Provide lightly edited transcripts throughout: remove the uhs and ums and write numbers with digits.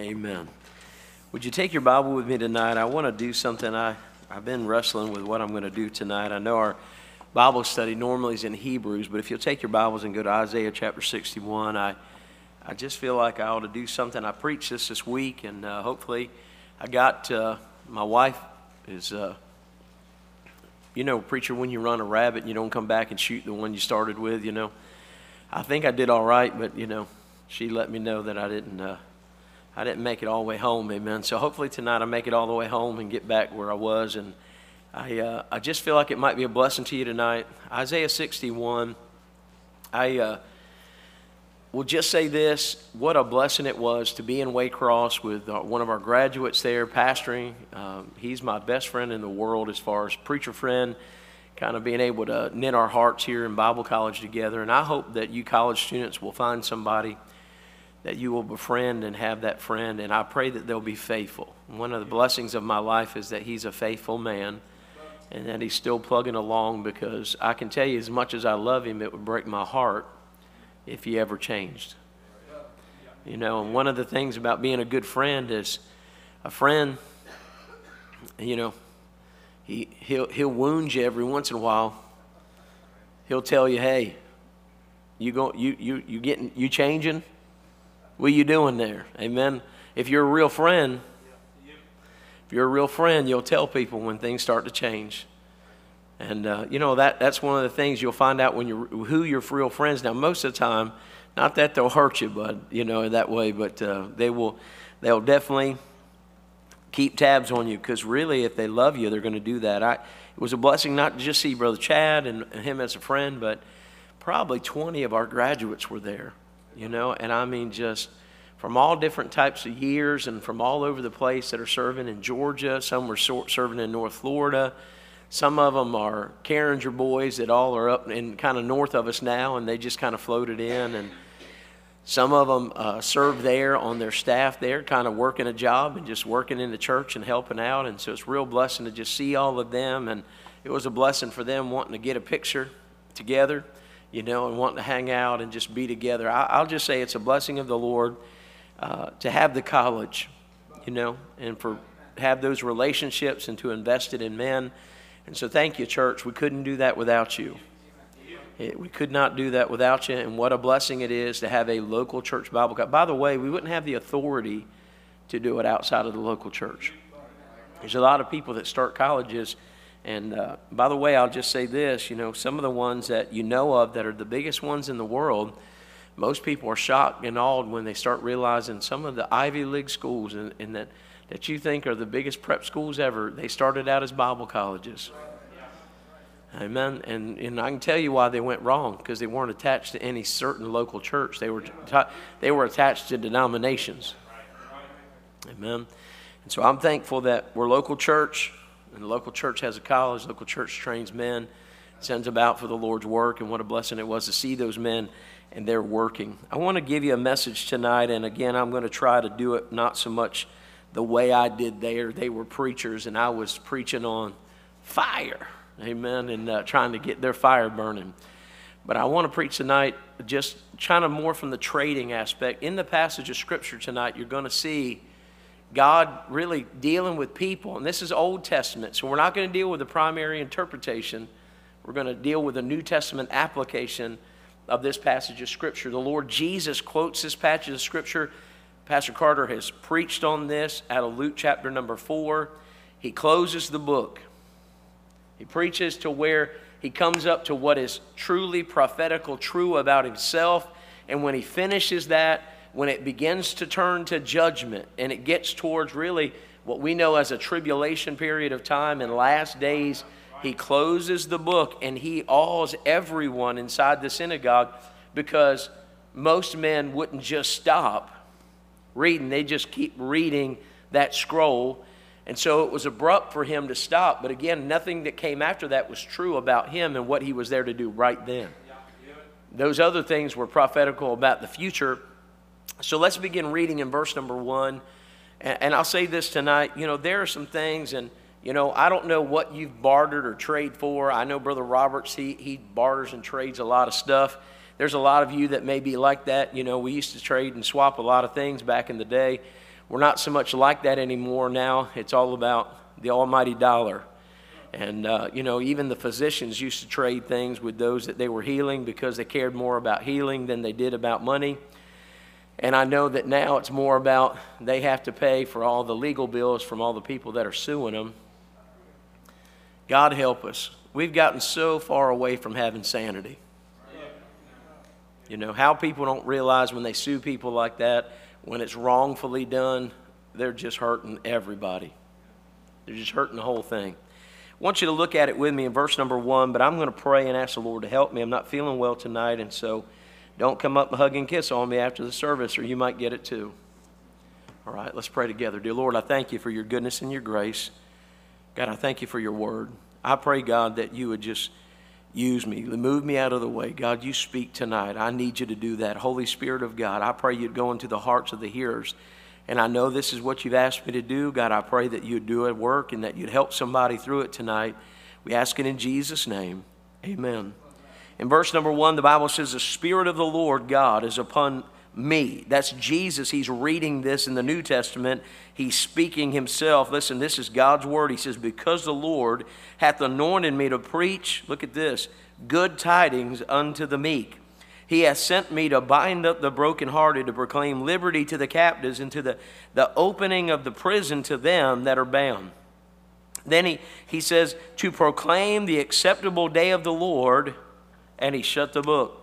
Amen. Would you take your Bible with me tonight? I want to do something. I've been wrestling with what I'm going to do tonight. I know our Bible study normally is in Hebrews, but if you'll take your Bibles and go to Isaiah chapter 61, I just feel like I ought to do something. I preached this week, and hopefully I got, my wife is, preacher, when you run a rabbit and you don't come back and shoot the one you started with, I think I did all right, but, she let me know that I didn't make it all the way home, amen. So hopefully tonight I make it all the way home and get back where I was, and I just feel like it might be a blessing to you tonight. Isaiah 61, I will just say this, what a blessing it was to be in Waycross with one of our graduates there pastoring. He's my best friend in the world as far as preacher friend, kind of being able to knit our hearts here in Bible college together. And I hope that you college students will find somebody that you will befriend and have that friend, and I pray that they'll be faithful. One of the blessings of my life is that he's a faithful man and that he's still plugging along, because I can tell you, as much as I love him, it would break my heart if he ever changed. And one of the things about being a good friend is a friend, he'll wound you every once in a while. He'll tell you, hey, you changing? What are you doing there? Amen. If you're a real friend, you'll tell people when things start to change. And that's one of the things you'll find out when who your real friends. Now, most of the time, not that they'll hurt you, but that way, but they'll definitely keep tabs on you, because really, if they love you, they're going to do that. It was a blessing not to just see Brother Chad and him as a friend, but probably 20 of our graduates were there. And I mean, just from all different types of years and from all over the place that are serving in Georgia. Some were serving in North Florida. Some of them are Carringer boys that all are up in kind of north of us now, and they just kind of floated in. And some of them serve there on their staff there, kind of working a job and just working in the church and helping out. And so it's a real blessing to just see all of them. And it was a blessing for them wanting to get a picture together, and wanting to hang out and just be together. I'll just say it's a blessing of the Lord to have the college, and have those relationships and to invest it in men. And so thank you, church. We couldn't do that without you. We could not do that without you, and what a blessing it is to have a local church Bible college. By the way, we wouldn't have the authority to do it outside of the local church. There's a lot of people that start colleges. And by the way, I'll just say this, some of the ones that you know of that are the biggest ones in the world, most people are shocked and awed when they start realizing some of the Ivy League schools and that you think are the biggest prep schools ever, they started out as Bible colleges. Amen. And I can tell you why they went wrong, because they weren't attached to any certain local church. They were attached to denominations. Amen. And so I'm thankful that we're a local church. And the local church has a college. The local church trains men, sends them out for the Lord's work, and what a blessing it was to see those men, and they're working. I want to give you a message tonight, and again, I'm going to try to do it not so much the way I did there. They were preachers, and I was preaching on fire, amen, and trying to get their fire burning. But I want to preach tonight just kind of more from the trading aspect. In the passage of Scripture tonight, you're going to see God really dealing with people. And this is Old Testament, so we're not going to deal with the primary interpretation. We're going to deal with a New Testament application of this passage of Scripture. The Lord Jesus quotes this passage of Scripture. Pastor Carter has preached on this out of Luke chapter number 4. He closes the book. He preaches to where he comes up to what is truly prophetical, true about himself. And when he finishes that, when it begins to turn to judgment and it gets towards really what we know as a tribulation period of time and last days, he closes the book and he awes everyone inside the synagogue, because most men wouldn't just stop reading. They just keep reading that scroll. And so it was abrupt for him to stop. But again, nothing that came after that was true about him and what he was there to do right then. Those other things were prophetical about the future. So let's begin reading in verse number 1. And I'll say this tonight, there are some things, and, I don't know what you've bartered or trade for. I know Brother Roberts, he barters and trades a lot of stuff. There's a lot of you that may be like that. We used to trade and swap a lot of things back in the day. we're not so much like that anymore now. It's all about the almighty dollar. And, even the physicians used to trade things with those that they were healing because they cared more about healing than they did about money. And I know that now it's more about they have to pay for all the legal bills from all the people that are suing them. God help us. We've gotten so far away from having sanity. How people don't realize when they sue people like that, when it's wrongfully done, they're just hurting everybody. They're just hurting the whole thing. I want you to look at it with me in verse number 1, but I'm going to pray and ask the Lord to help me. I'm not feeling well tonight, and so don't come up and hug and kiss on me after the service, or you might get it too. All right, let's pray together. Dear Lord, I thank you for your goodness and your grace. God, I thank you for your word. I pray, God, that you would just use me, move me out of the way. God, you speak tonight. I need you to do that. Holy Spirit of God, I pray you'd go into the hearts of the hearers. And I know this is what you've asked me to do. God, I pray that you'd do it work and that you'd help somebody through it tonight. We ask it in Jesus' name. Amen. In verse number 1, the Bible says, the Spirit of the Lord God is upon me. That's Jesus. He's reading this in the New Testament. He's speaking himself. Listen, this is God's word. He says, because the Lord hath anointed me to preach, look at this, good tidings unto the meek. He hath sent me to bind up the brokenhearted, to proclaim liberty to the captives, and to the opening of the prison to them that are bound. Then he says, to proclaim the acceptable day of the Lord, and he shut the book.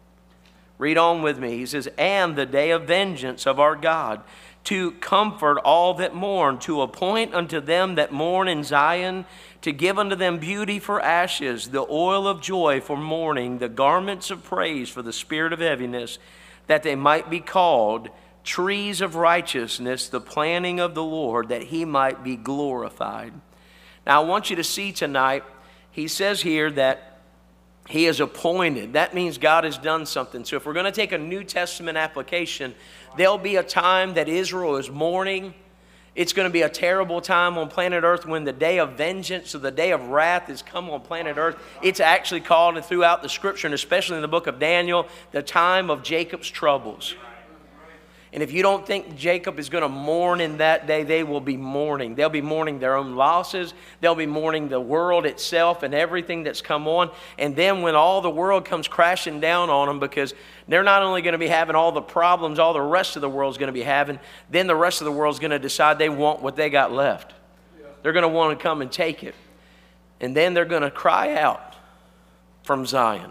Read on with me. He says, and the day of vengeance of our God, to comfort all that mourn, to appoint unto them that mourn in Zion, to give unto them beauty for ashes, the oil of joy for mourning, the garments of praise for the spirit of heaviness, that they might be called trees of righteousness, the planting of the Lord, that he might be glorified. Now I want you to see tonight, he says here that he is appointed. That means God has done something. So if we're going to take a New Testament application, there'll be a time that Israel is mourning. It's going to be a terrible time on planet Earth when the day of vengeance or the day of wrath has come on planet Earth. It's actually called throughout the Scripture, and especially in the book of Daniel, the time of Jacob's troubles. And if you don't think Jacob is going to mourn in that day, they will be mourning. They'll be mourning their own losses. They'll be mourning the world itself and everything that's come on. And then when all the world comes crashing down on them, because they're not only going to be having all the problems all the rest of the world's going to be having, then the rest of the world's going to decide they want what they got left. They're going to want to come and take it. And then they're going to cry out from Zion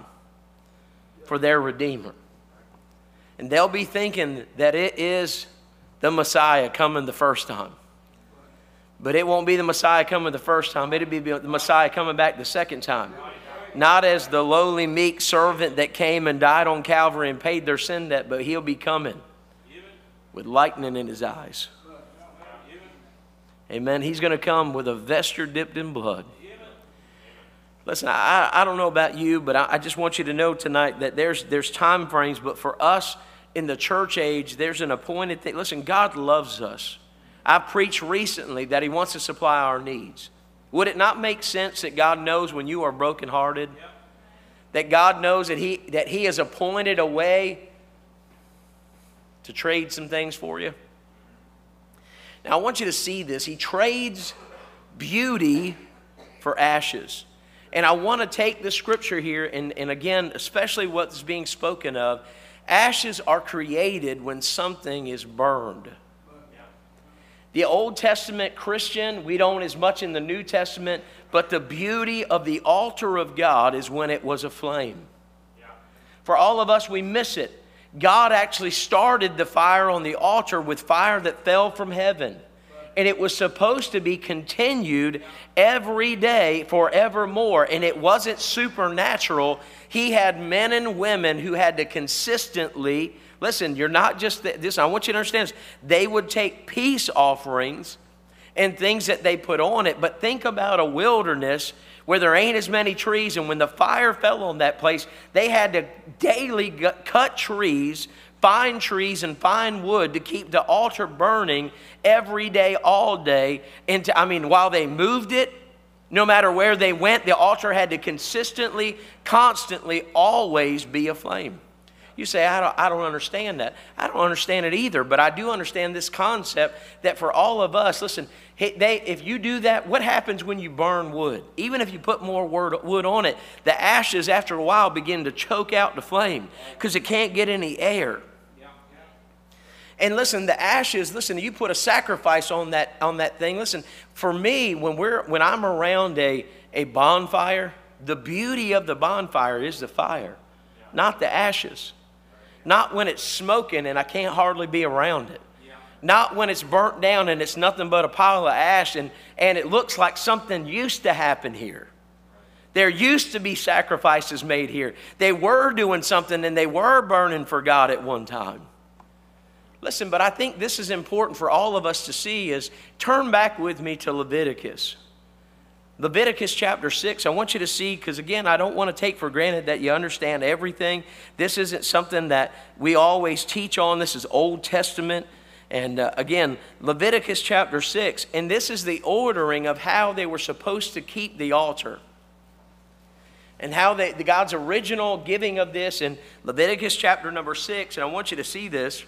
for their Redeemer. And they'll be thinking that it is the Messiah coming the first time. But it won't be the Messiah coming the first time. It'll be the Messiah coming back the second time. Not as the lowly, meek servant that came and died on Calvary and paid their sin debt, but he'll be coming with lightning in his eyes. Amen. He's going to come with a vesture dipped in blood. Listen, I don't know about you, but I just want you to know tonight that there's time frames, but for us in the church age, there's an appointed thing. Listen, God loves us. I preached recently that he wants to supply our needs. Would it not make sense that God knows when you are brokenhearted? That God knows that he has appointed a way to trade some things for you? Now, I want you to see this. He trades beauty for ashes. And I want to take the scripture here, and again, especially what's being spoken of, ashes are created when something is burned. The Old Testament Christian, we don't as much in the New Testament, but the beauty of the altar of God is when it was aflame. For all of us, we miss it. God actually started the fire on the altar with fire that fell from heaven. And it was supposed to be continued every day forevermore. And it wasn't supernatural. He had men and women who had to consistently, listen, you're not just this. I want you to understand this. They would take peace offerings and things that they put on it. But think about a wilderness where there ain't as many trees. And when the fire fell on that place, they had to daily cut trees, fine trees and fine wood to keep the altar burning every day, all day. And while they moved it, no matter where they went, the altar had to consistently, constantly, always be aflame. You say, I don't understand that. I don't understand it either, but I do understand this concept that for all of us, listen, if you do that, what happens when you burn wood? Even if you put more wood on it, the ashes after a while begin to choke out the flame because it can't get any air. And listen, the ashes, listen, you put a sacrifice on that thing. Listen, for me, when I'm around a bonfire, the beauty of the bonfire is the fire, not the ashes. Not when it's smoking and I can't hardly be around it. Not when it's burnt down and it's nothing but a pile of ash and it looks like something used to happen here. There used to be sacrifices made here. They were doing something and they were burning for God at one time. Listen, but I think this is important for all of us to see is turn back with me to Leviticus. Leviticus chapter 6, I want you to see, because again, I don't want to take for granted that you understand everything. This isn't something that we always teach on. This is Old Testament. And again, Leviticus chapter 6, and this is the ordering of how they were supposed to keep the altar. And how God's original giving of this in Leviticus chapter number 6, and I want you to see this.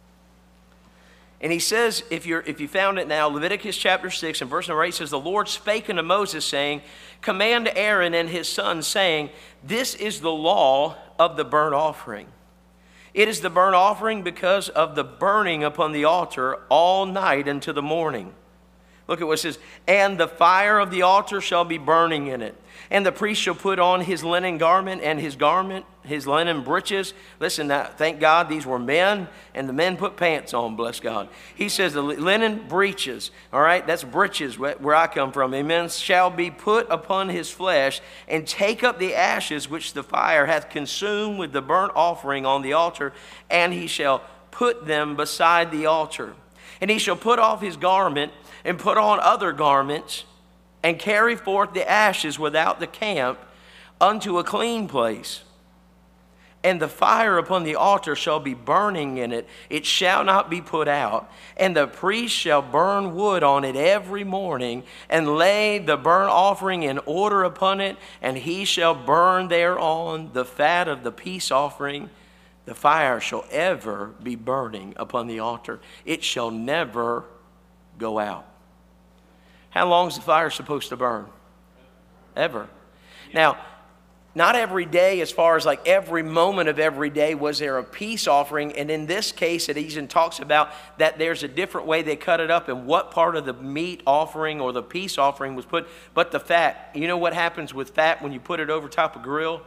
And he says, if you found it now, Leviticus chapter 6 and verse number 8 says, the Lord spake unto Moses, saying, command Aaron and his sons, saying, this is the law of the burnt offering. It is the burnt offering because of the burning upon the altar all night unto the morning. Look at what it says, and the fire of the altar shall be burning in it. And the priest shall put on his linen garment and his linen breeches. Listen, now, thank God these were men, and the men put pants on, bless God. He says the linen breeches, all right, that's breeches where I come from. Amen, shall be put upon his flesh, and take up the ashes which the fire hath consumed with the burnt offering on the altar, and he shall put them beside the altar. And he shall put off his garment, and put on other garments, and carry forth the ashes without the camp unto a clean place. And the fire upon the altar shall be burning in it. It shall not be put out. And the priest shall burn wood on it every morning, and lay the burnt offering in order upon it, and he shall burn thereon the fat of the peace offering. The fire shall ever be burning upon the altar. It shall never go out. How long is the fire supposed to burn? Ever. Now, not every day, as far as like every moment of every day, was there a peace offering. And in this case, it even talks about that there's a different way they cut it up and what part of the meat offering or the peace offering was put. But the fat, you know what happens with fat when you put it over top of a grill?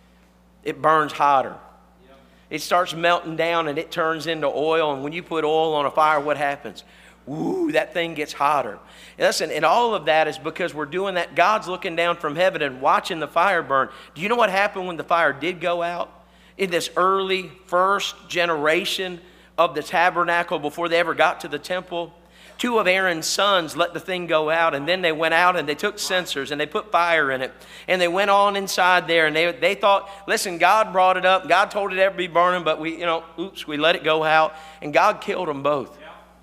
It burns hotter. It starts melting down and it turns into oil. And when you put oil on a fire, what happens? Ooh, that thing gets hotter. And listen, and all of that is because we're doing that. God's looking down from heaven and watching the fire burn. Do you know what happened when the fire did go out? In this early first generation of the tabernacle, before they ever got to the temple, 2 of Aaron's sons let the thing go out, and then they went out and they took censers and they put fire in it, and they went on inside there, and they thought, listen, God brought it up, God told it ever be burning, but we let it go out, and God killed them both.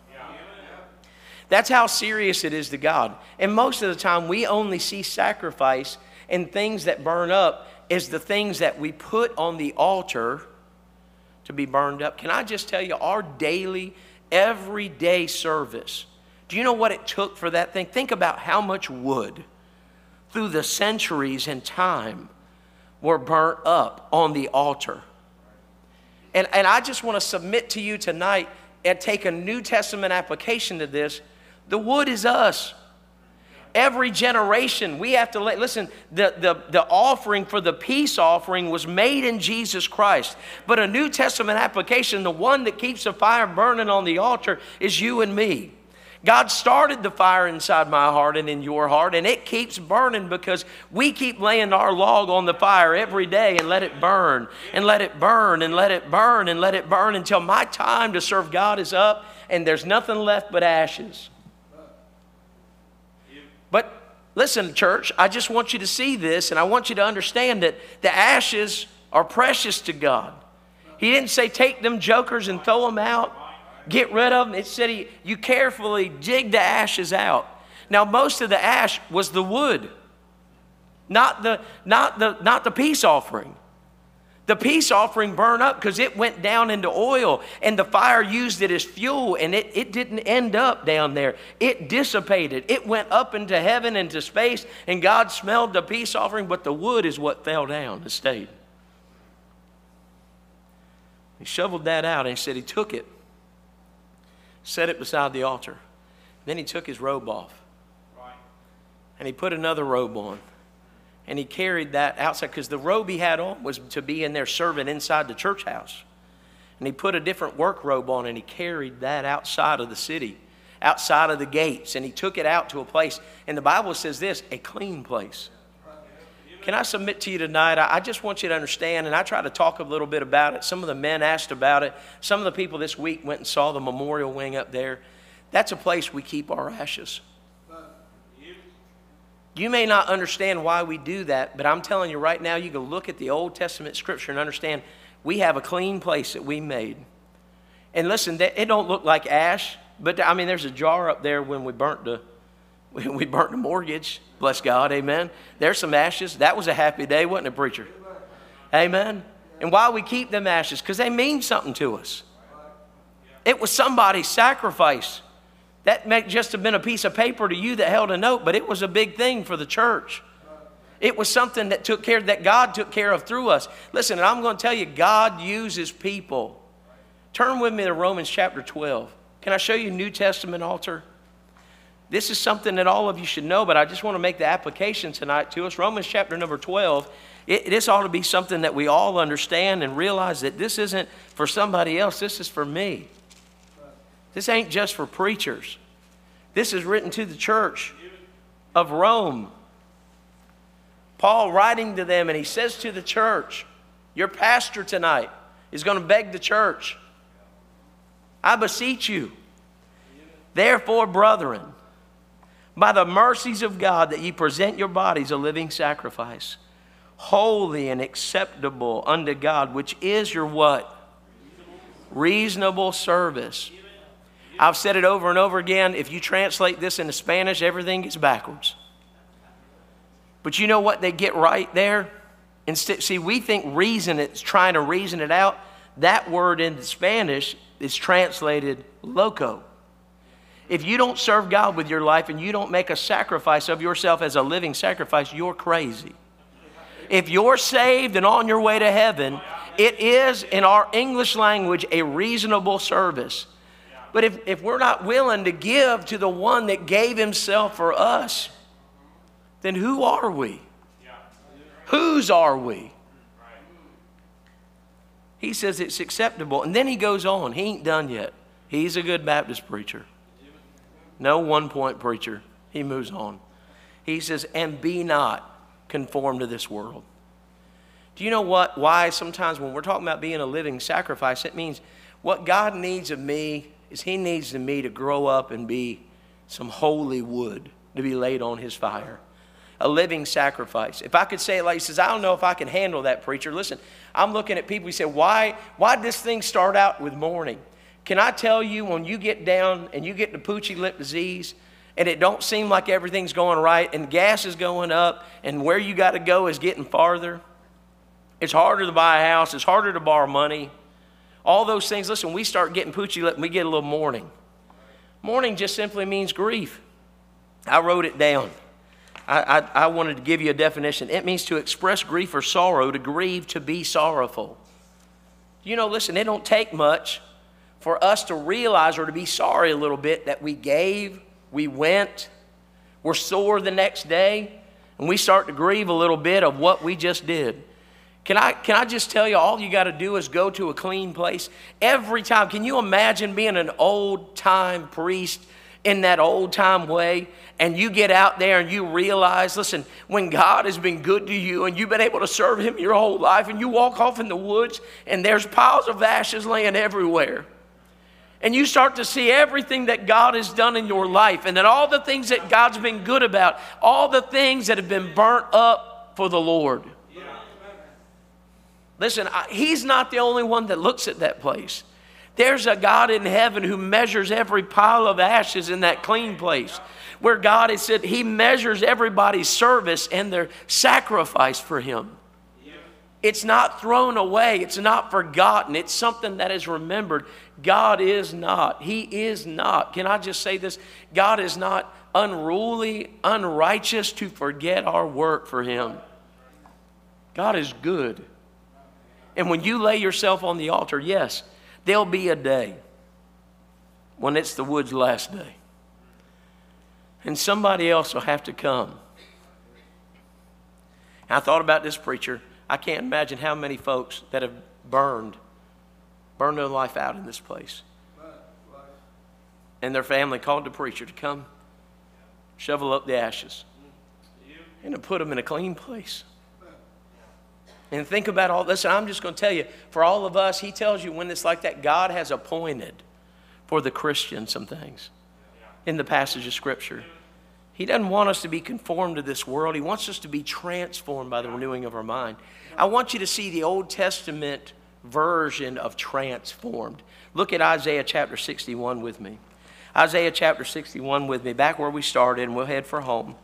That's how serious it is to God. And most of the time, we only see sacrifice and things that burn up as the things that we put on the altar to be burned up. Can I just tell you, our daily, everyday service, do you know what it took for that thing? Think about how much wood through the centuries and time were burnt up on the altar. And I just want to submit to you tonight and take a New Testament application to this. The wood is us. Every generation, we have to listen, the offering for the peace offering was made in Jesus Christ. But a New Testament application, the one that keeps the fire burning on the altar, is you and me. God started the fire inside my heart and in your heart, and it keeps burning because we keep laying our log on the fire every day and let it burn, and let it burn, and let it burn, and let it burn until my time to serve God is up and there's nothing left but ashes. But listen, church, I just want you to see this, and I want you to understand that the ashes are precious to God. He didn't say take them jokers and throw them out, get rid of them. It said you carefully dig the ashes out. Now, most of the ash was the wood, not the peace offering. The peace offering burned up because it went down into oil, and the fire used it as fuel, and it didn't end up down there. It dissipated. It went up into heaven, into space, and God smelled the peace offering, but the wood is what fell down and stayed. He shoveled that out, and he said he took it, set it beside the altar. Then he took his robe off, and he put another robe on. And he carried that outside because the robe he had on was to be in there serving inside the church house. And he put a different work robe on, and he carried that outside of the city, outside of the gates. And he took it out to a place, and the Bible says this, a clean place. Can I submit to you tonight? I just want you to understand, and I try to talk a little bit about it. Some of the men asked about it. Some of the people this week went and saw the memorial wing up there. That's a place we keep our ashes. You may not understand why we do that, but I'm telling you right now, you can look at the Old Testament scripture and understand we have a clean place that we made. And listen, it don't look like ash, but I mean, there's a jar up there when we burnt the mortgage. Bless God, amen. There's some ashes. That was a happy day, wasn't it, preacher? Amen. And why we keep them ashes? Because they mean something to us. It was somebody's sacrifice. That may just have been a piece of paper to you that held a note, but it was a big thing for the church. It was something that God took care of through us. Listen, and I'm going to tell you, God uses people. Turn with me to Romans chapter 12. Can I show you New Testament altar? This is something that all of you should know, but I just want to make the application tonight to us. Romans chapter number 12. This ought to be something that we all understand and realize that this isn't for somebody else. This is for me. This ain't just for preachers. This is written to the church of Rome. Paul writing to them, and he says to the church, your pastor tonight is going to beg the church, I beseech you, therefore, brethren, by the mercies of God, that ye present your bodies a living sacrifice, holy and acceptable unto God, which is your what? Reasonable service. I've said it over and over again. If you translate this into Spanish, everything gets backwards. But you know what they get right there? Instead, see, we think reason, it's trying to reason it out. That word in Spanish is translated loco. If you don't serve God with your life and you don't make a sacrifice of yourself as a living sacrifice, you're crazy. If you're saved and on your way to heaven, it is, in our English language, a reasonable service. But if we're not willing to give to the one that gave himself for us, then who are we? Whose are we? He says it's acceptable. And then he goes on. He ain't done yet. He's a good Baptist preacher. No one-point preacher. He moves on. He says, and be not conformed to this world. Do you know what? Why sometimes when we're talking about being a living sacrifice, it means what God needs of me is he needs me to grow up and be some holy wood to be laid on his fire. A living sacrifice. If I could say it like he says, I don't know if I can handle that, preacher. Listen, I'm looking at people who say, why did this thing start out with mourning? Can I tell you, when you get down and you get the poochy lip disease and it don't seem like everything's going right and gas is going up and where you got to go is getting farther, it's harder to buy a house, it's harder to borrow money. All those things, listen, we start getting poochy lip and we get a little mourning. Mourning just simply means grief. I wrote it down. I wanted to give you a definition. It means to express grief or sorrow, to grieve, to be sorrowful. You know, listen, it don't take much for us to realize or to be sorry a little bit that we gave, we went, we're sore the next day, and we start to grieve a little bit of what we just did. Can I just tell you, all you got to do is go to a clean place. Every time, can you imagine being an old-time priest in that old-time way, and you get out there and you realize, listen, when God has been good to you and you've been able to serve him your whole life, and you walk off in the woods and there's piles of ashes laying everywhere, and you start to see everything that God has done in your life, and then all the things that God's been good about, all the things that have been burnt up for the Lord. Listen, he's not the only one that looks at that place. There's a God in heaven who measures every pile of ashes in that clean place. Where God has said he measures everybody's service and their sacrifice for him. It's not thrown away. It's not forgotten. It's something that is remembered. God is not. He is not. Can I just say this? God is not unruly, unrighteous to forget our work for Him. God is good. And when you lay yourself on the altar, yes, there'll be a day when it's the wood's last day. And somebody else will have to come. And I thought about this preacher. I can't imagine how many folks that have burned their life out in this place. And their family called the preacher to come shovel up the ashes and to put them in a clean place. And think about all this. I'm just going to tell you, for all of us, He tells you when it's like that, God has appointed for the Christian some things in the passage of Scripture. He doesn't want us to be conformed to this world. He wants us to be transformed by the renewing of our mind. I want you to see the Old Testament version of transformed. Look at Isaiah chapter 61 with me. Isaiah chapter 61 with me, back where we started, and we'll head for home.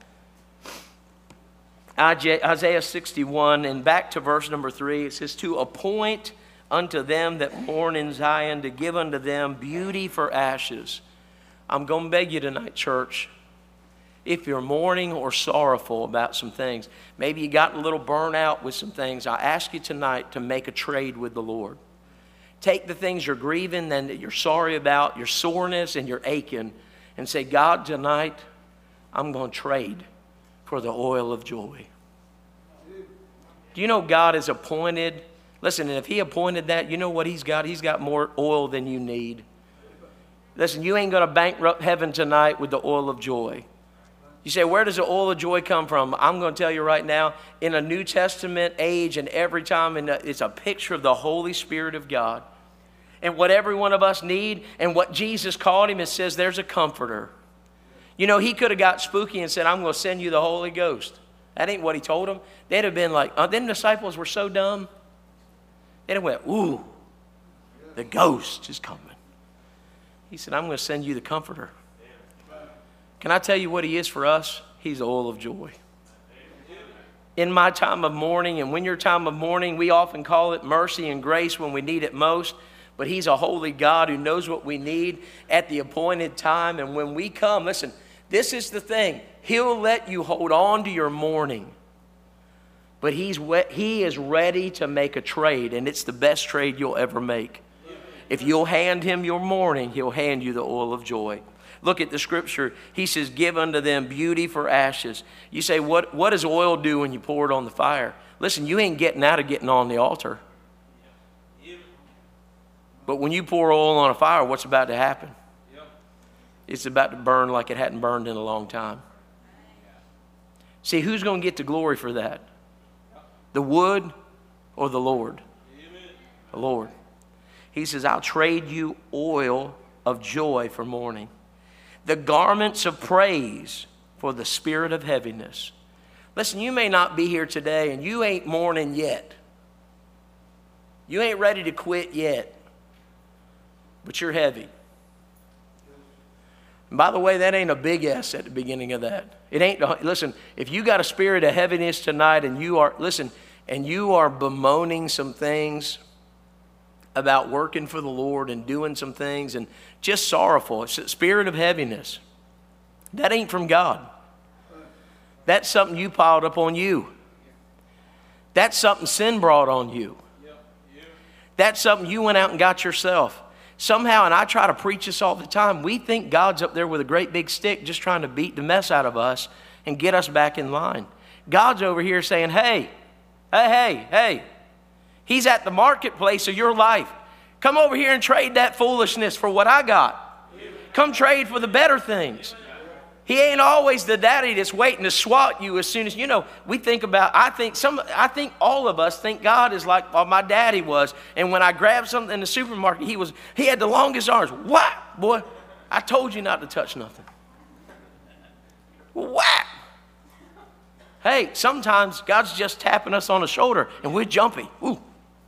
Isaiah 61, and back to verse number 3, it says, to appoint unto them that mourn in Zion, to give unto them beauty for ashes. I'm going to beg you tonight, church, if you're mourning or sorrowful about some things, maybe you got a little burnt out with some things, I ask you tonight to make a trade with the Lord. Take the things you're grieving and that you're sorry about, your soreness and your aching, and say, God, tonight I'm going to trade for the oil of joy. Do you know God is appointed? Listen, and if He appointed that, you know what He's got? He's got more oil than you need. Listen, you ain't going to bankrupt heaven tonight with the oil of joy. You say, where does the oil of joy come from? I'm going to tell you right now, in a New Testament age and every time, it's a picture of the Holy Spirit of God. And what every one of us need, and what Jesus called Him, it says there's a comforter. You know, He could have got spooky and said, I'm going to send you the Holy Ghost. That ain't what He told them. They'd have been like, them disciples were so dumb. They'd have went, ooh, the ghost is coming. He said, I'm going to send you the comforter. Can I tell you what He is for us? He's the oil of joy. In my time of mourning, and when your time of mourning, we often call it mercy and grace when we need it most. But He's a holy God who knows what we need at the appointed time. And when we come, listen, this is the thing. He'll let you hold on to your mourning. But He is ready to make a trade, and it's the best trade you'll ever make. If you'll hand Him your mourning, He'll hand you the oil of joy. Look at the Scripture. He says, give unto them beauty for ashes. You say, what does oil do when you pour it on the fire? Listen, you ain't getting out of getting on the altar. But when you pour oil on a fire, what's about to happen? It's about to burn like it hadn't burned in a long time. See, who's going to get the glory for that? The wood or the Lord? The Lord. He says, I'll trade you oil of joy for mourning, the garments of praise for the spirit of heaviness. Listen, you may not be here today and you ain't mourning yet. You ain't ready to quit yet. But you're heavy. And by the way, that ain't a big S at the beginning of that. It ain't. Listen, if you got a spirit of heaviness tonight and you are bemoaning some things about working for the Lord and doing some things and just sorrowful, it's a spirit of heaviness. That ain't from God. That's something you piled up on you. That's something sin brought on you. That's something you went out and got yourself. Somehow, and I try to preach this all the time, we think God's up there with a great big stick just trying to beat the mess out of us and get us back in line. God's over here saying, hey, He's at the marketplace of your life. Come over here and trade that foolishness for what I got. Come trade for the better things. He ain't always the daddy that's waiting to swat you as soon as, we think about, I think all of us think God is like my daddy was. And when I grabbed something in the supermarket, he had the longest arms. Whap, boy, I told you not to touch nothing. Whap. Hey, sometimes God's just tapping us on the shoulder and we're jumpy. Ooh.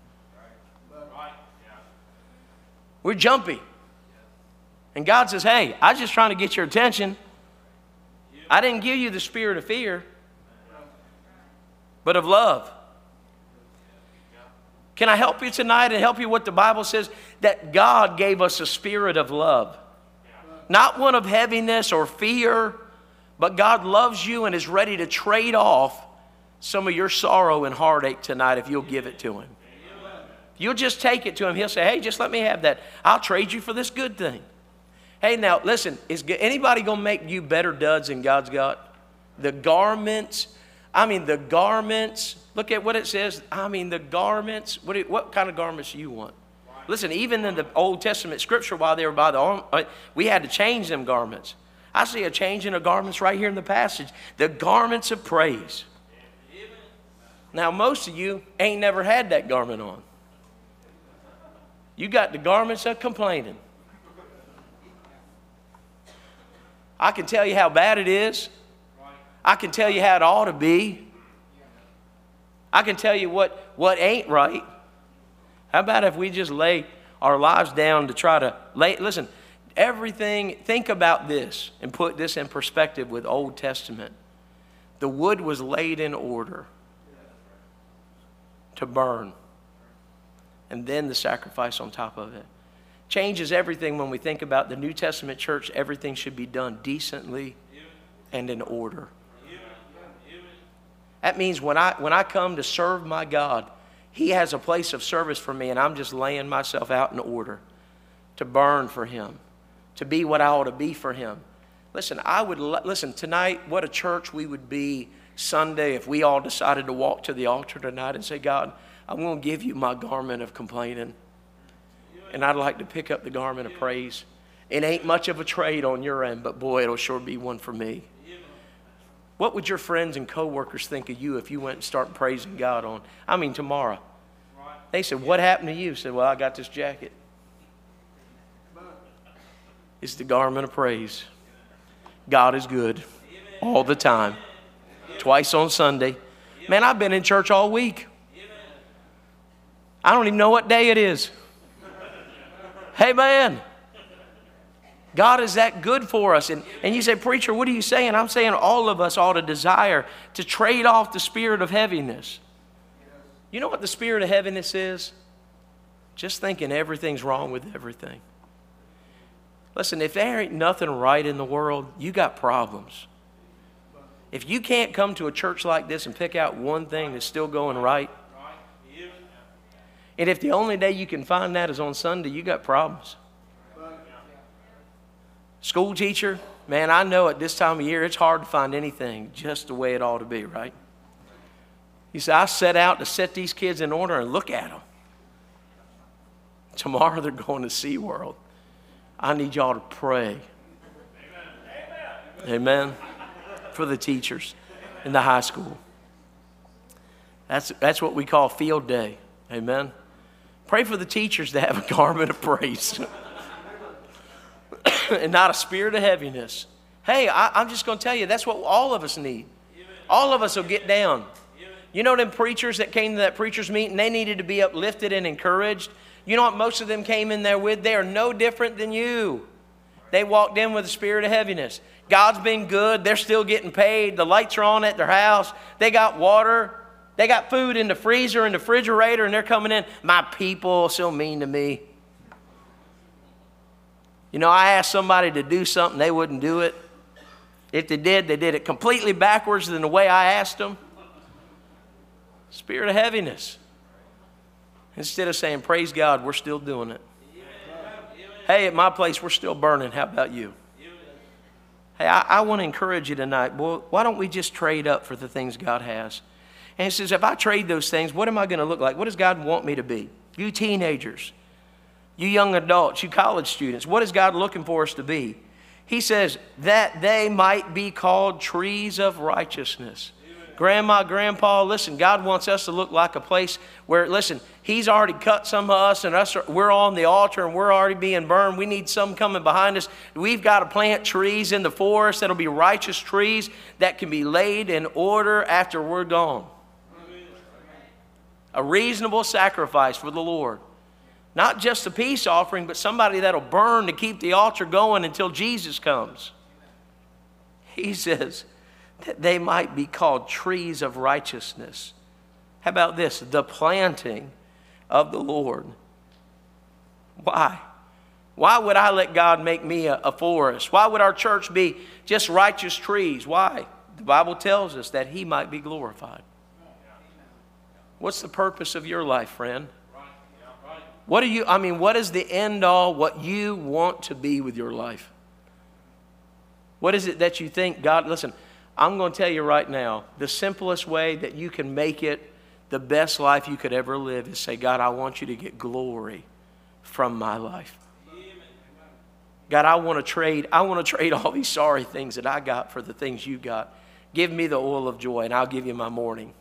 We're jumpy. And God says, hey, I was just trying to get your attention. I didn't give you the spirit of fear, but of love Can I help you tonight and help you what the Bible says? That God gave us a spirit of love. Not one of heaviness or fear, but God loves you and is ready to trade off some of your sorrow and heartache tonight if you'll give it to Him. If you'll just take it to Him, He'll say, hey, just let me have that. I'll trade you for this good thing. Hey, now, listen, is anybody going to make you better duds than God's got? The garments, look at what it says. The garments, what kind of garments do you want? Listen, even in the Old Testament scripture, while they were by the arm, we had to change them garments. I see a change in the garments right here in the passage. The garments of praise. Now, most of you ain't never had that garment on. You got the garments of complaining. I can tell you how bad it is. I can tell you how it ought to be. I can tell you what ain't right. How about if we just lay our lives down to try to listen, everything, think about this and put this in perspective with Old Testament. The wood was laid in order to burn, and then the sacrifice on top of it. Changes everything when we think about the New Testament church. Everything should be done decently and in order. That means when I come to serve my God, He has a place of service for me, and I'm just laying myself out in order to burn for Him, to be what I ought to be for Him. Listen, listen, tonight, what a church we would be Sunday if we all decided to walk to the altar tonight and say, God, I'm going to give you my garment of complaining, and I'd like to pick up the garment of praise. It ain't much of a trade on your end, but boy, it'll sure be one for me. What would your friends and coworkers think of you if you went and started praising God tomorrow? They said, what happened to you? I said, well, I got this jacket. It's the garment of praise. God is good all the time. Twice on Sunday. Man, I've been in church all week. I don't even know what day it is. Hey, man. God is that good for us. And you say, preacher, what are you saying? I'm saying all of us ought to desire to trade off the spirit of heaviness. You know what the spirit of heaviness is? Just thinking everything's wrong with everything. Listen, if there ain't nothing right in the world, you got problems. If you can't come to a church like this and pick out one thing that's still going right, and if the only day you can find that is on Sunday, you got problems. School teacher, man, I know at this time of year it's hard to find anything just the way it ought to be, right? You say, I set out to set these kids in order and look at them. Tomorrow they're going to SeaWorld. I need y'all to pray. Amen. For the teachers in the high school. That's what we call field day. Amen. Pray for the teachers to have a garment of praise. And not a spirit of heaviness. Hey, I'm just going to tell you, that's what all of us need. All of us will get down. You know them preachers that came to that preacher's meeting, they needed to be uplifted and encouraged. You know what most of them came in there with? They are no different than you. They walked in with a spirit of heaviness. God's been good. They're still getting paid. The lights are on at their house. They got water. They got food in the freezer and the refrigerator, and they're coming in. My people are so mean to me. You know, I asked somebody to do something, they wouldn't do it. If they did it completely backwards than the way I asked them. Spirit of heaviness. Instead of saying, praise God, we're still doing it. Hey, at my place, we're still burning. How about you? Hey, I want to encourage you tonight. Boy, why don't we just trade up for the things God has? And he says, if I trade those things, what am I going to look like? What does God want me to be? You teenagers, you young adults, you college students, what is God looking for us to be? He says, that they might be called trees of righteousness. Grandma, grandpa, listen, God wants us to look like a place where, listen, He's already cut some of us, and we're on the altar and we're already being burned. We need some coming behind us. We've got to plant trees in the forest that'll be righteous trees that can be laid in order after we're gone. A reasonable sacrifice for the Lord. Not just a peace offering, but somebody that'll burn to keep the altar going until Jesus comes. He says that they might be called trees of righteousness. How about this? The planting of the Lord. Why? Why would I let God make me a forest? Why would our church be just righteous trees? Why? The Bible tells us that He might be glorified. What's the purpose of your life, friend? What is the end all, what you want to be with your life? What is it that you think God, listen, I'm going to tell you right now, the simplest way that you can make it the best life you could ever live is say, God, I want you to get glory from my life. God, I want to trade all these sorry things that I got for the things you got. Give me the oil of joy and I'll give you my mourning.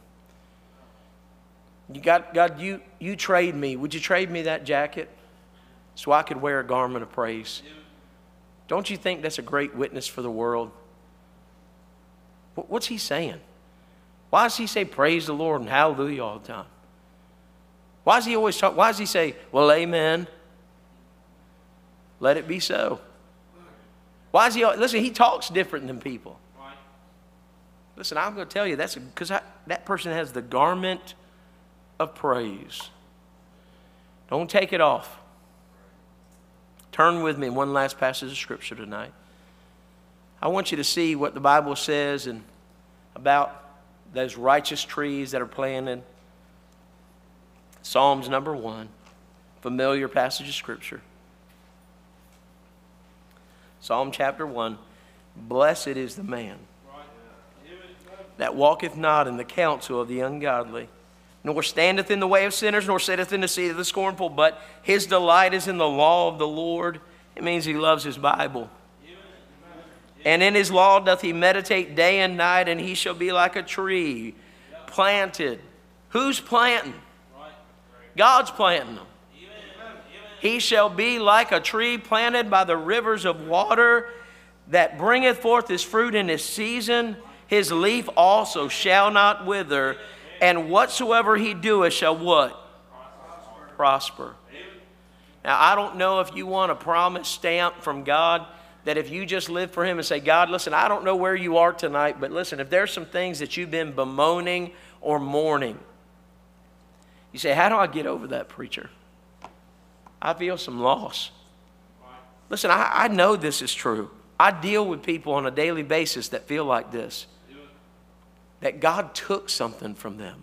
God, you trade me. Would you trade me that jacket so I could wear a garment of praise? Don't you think that's a great witness for the world? What's he saying? Why does he say praise the Lord and hallelujah all the time? Why does he always talk? Why does he say, well, amen? Let it be so. Why is he? Listen, he talks different than people. Listen, I'm going to tell you, that's because that person has the garment of praise. Don't take it off. Turn with me in one last passage of Scripture tonight. I want you to see what the Bible says about those righteous trees that are planted. Psalms number 1, familiar passage of Scripture. Psalm chapter 1, blessed is the man that walketh not in the counsel of the ungodly, nor standeth in the way of sinners, nor sitteth in the seat of the scornful, but his delight is in the law of the Lord. It means he loves his Bible. And in his law doth he meditate day and night, and he shall be like a tree planted. Who's planting? God's planting them. He shall be like a tree planted by the rivers of water, that bringeth forth his fruit in his season. His leaf also shall not wither, and whatsoever he doeth shall what? Prosper. Now, I don't know if you want a promise stamp from God that if you just live for him and say, God, listen, I don't know where you are tonight, but listen, if there's some things that you've been bemoaning or mourning, you say, how do I get over that, preacher? I feel some loss. Listen, I know this is true. I deal with people on a daily basis that feel like this, that God took something from them.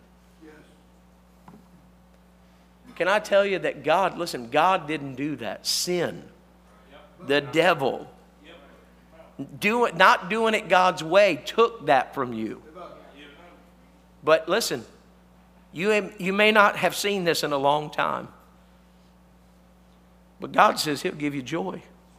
Can I tell you that God, listen, God didn't do that. Sin, the devil, not doing it God's way took that from you. But listen, you may not have seen this in a long time, but God says he'll give you joy.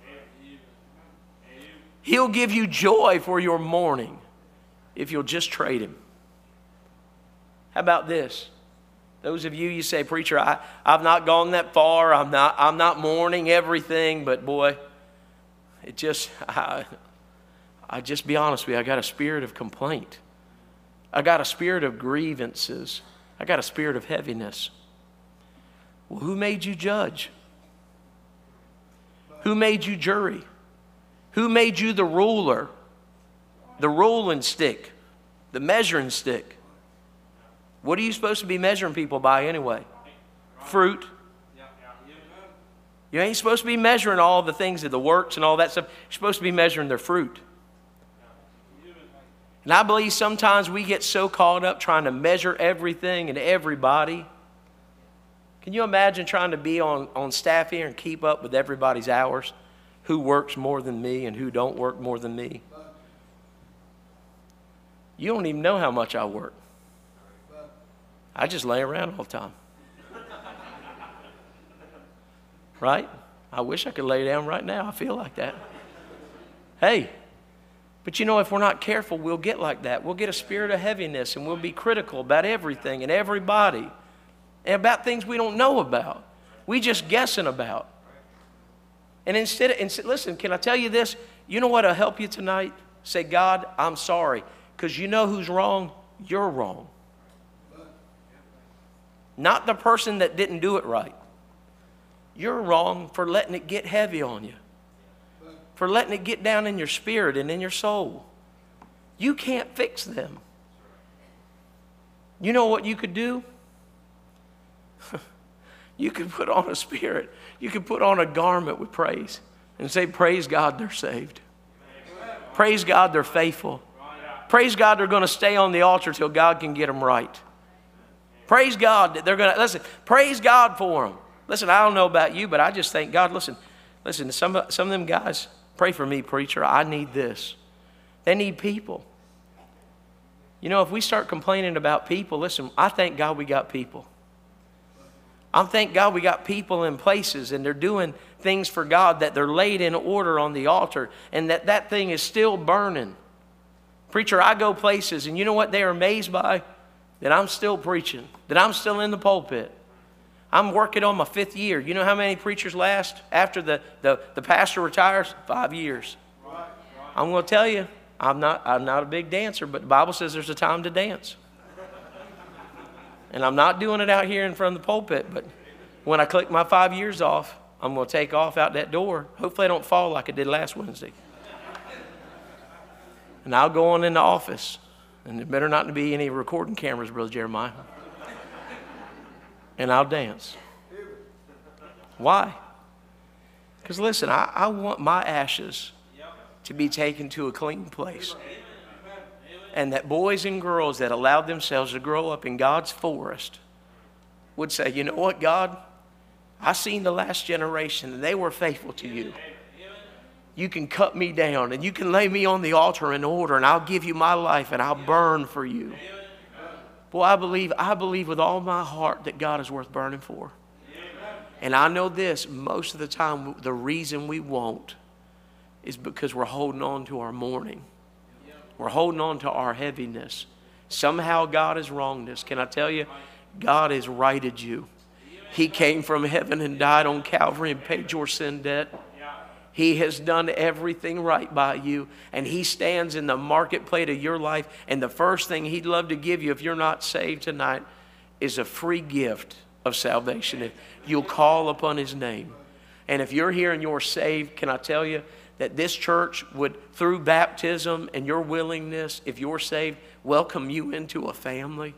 He'll give you joy for your mourning if you'll just trade him. How about this? Those of you say, preacher, I've not gone that far. I'm not mourning everything, but boy, I just be honest with you, I got a spirit of complaint. I got a spirit of grievances. I got a spirit of heaviness. Well, who made you judge? Who made you jury? Who made you the ruler? The ruling stick, the measuring stick. What are you supposed to be measuring people by anyway? Fruit. You ain't supposed to be measuring all the things of the works and all that stuff. You're supposed to be measuring their fruit. And I believe sometimes we get so caught up trying to measure everything and everybody. Can you imagine trying to be on staff here and keep up with everybody's hours? Who works more than me and who don't work more than me? You don't even know how much I work. I just lay around all the time. Right? I wish I could lay down right now. I feel like that. Hey, but you know, if we're not careful, we'll get like that. We'll get a spirit of heaviness and we'll be critical about everything and everybody and about things we don't know about. We just guessing about. And instead, listen, can I tell you this? You know what'll help you tonight? Say, God, I'm sorry. Because you know who's wrong? You're wrong. Not the person that didn't do it right. You're wrong for letting it get heavy on you. For letting it get down in your spirit and in your soul. You can't fix them. You know what you could do? You can put on a spirit. You can put on a garment with praise and say, praise God, they're saved. Praise God, they're faithful. Praise God, they're going to stay on the altar till God can get them right. Praise God that they're going to, listen, praise God for them. Listen, I don't know about you, but I just thank God. Listen, some of them guys, pray for me, preacher. I need this. They need people. You know, if we start complaining about people, listen, I thank God we got people. I thank God we got people in places and they're doing things for God, that they're laid in order on the altar, and that thing is still burning. Preacher, I go places and you know what they are amazed by? That I'm still preaching, that I'm still in the pulpit. I'm working on my 5th year. You know how many preachers last after the pastor retires? 5 years. I'm going to tell you, I'm not a big dancer, but the Bible says there's a time to dance. And I'm not doing it out here in front of the pulpit, but when I click my 5 years off, I'm going to take off out that door. Hopefully I don't fall like I did last Wednesday. And I'll go on in the office. And there better not be any recording cameras, Brother Jeremiah. And I'll dance. Why? Because listen, I want my ashes to be taken to a clean place. And that boys and girls that allowed themselves to grow up in God's forest would say, you know what, God? I seen the last generation and they were faithful to you. You can cut me down and you can lay me on the altar in order, and I'll give you my life and I'll burn for you. Boy, I believe with all my heart that God is worth burning for. And I know this, most of the time the reason we won't is because we're holding on to our mourning. We're holding on to our heaviness. Somehow God has wronged us. Can I tell you, God has righted you. He came from heaven and died on Calvary and paid your sin debt. He has done everything right by you, and He stands in the marketplace of your life, and the first thing He'd love to give you if you're not saved tonight is a free gift of salvation if you'll call upon His name. And if you're here and you're saved, can I tell you that this church would, through baptism and your willingness, if you're saved, welcome you into a family.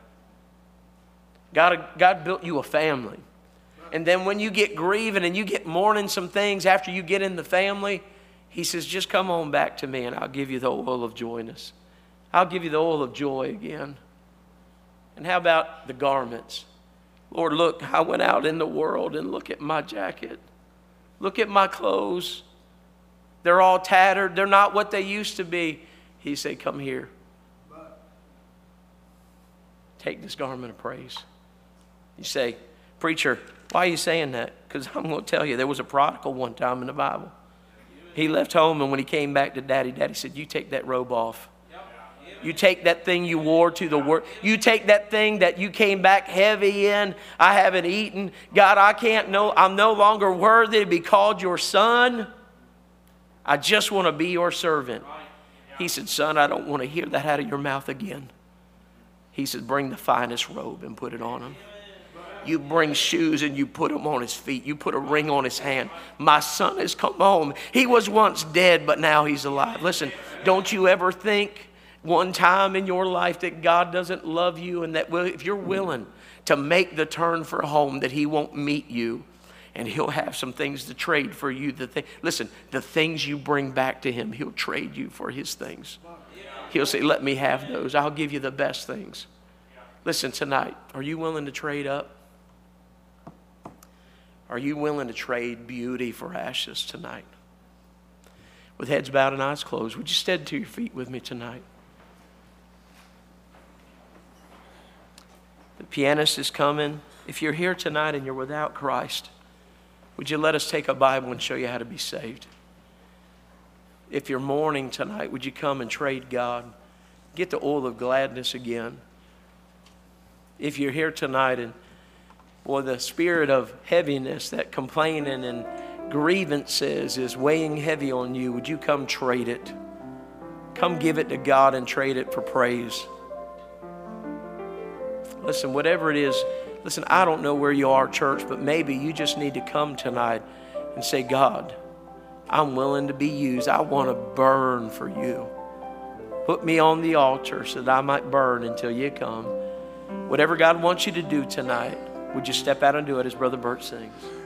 God built you a family. And then when you get grieving and you get mourning some things after you get in the family, He says, just come on back to me and I'll give you the oil of joyness. I'll give you the oil of joy again. And how about the garments? Lord, look, I went out in the world and look at my jacket. Look at my clothes. They're all tattered. They're not what they used to be. He said, come here. Take this garment of praise. You say, preacher, why are you saying that? Because I'm going to tell you, there was a prodigal one time in the Bible. He left home, and when he came back to Daddy said, you take that robe off. You take that thing you wore to the work. You take that thing that you came back heavy in. I haven't eaten. God, I'm no longer worthy to be called your son. I just want to be your servant. He said, son, I don't want to hear that out of your mouth again. He said, bring the finest robe and put it on him. You bring shoes and you put them on his feet. You put a ring on his hand. My son has come home. He was once dead, but now he's alive. Listen, don't you ever think one time in your life that God doesn't love you, and that if you're willing to make the turn for home, that He won't meet you and He'll have some things to trade for you. Listen, the things you bring back to Him, He'll trade you for His things. He'll say, let me have those. I'll give you the best things. Listen, tonight, are you willing to trade up? Are you willing to trade beauty for ashes tonight? With heads bowed and eyes closed, would you stand to your feet with me tonight? The pianist is coming. If you're here tonight and you're without Christ, would you let us take a Bible and show you how to be saved? If you're mourning tonight, would you come and trade God? Get the oil of gladness again. If you're here tonight and boy, the spirit of heaviness, that complaining and grievances is weighing heavy on you, would you come trade it? Come give it to God and trade it for praise. Listen, whatever it is, listen, I don't know where you are, church, but maybe you just need to come tonight and say, God, I'm willing to be used. I want to burn for you. Put me on the altar so that I might burn until you come. Whatever God wants you to do tonight, Would you step out and do it as Brother Bert sings?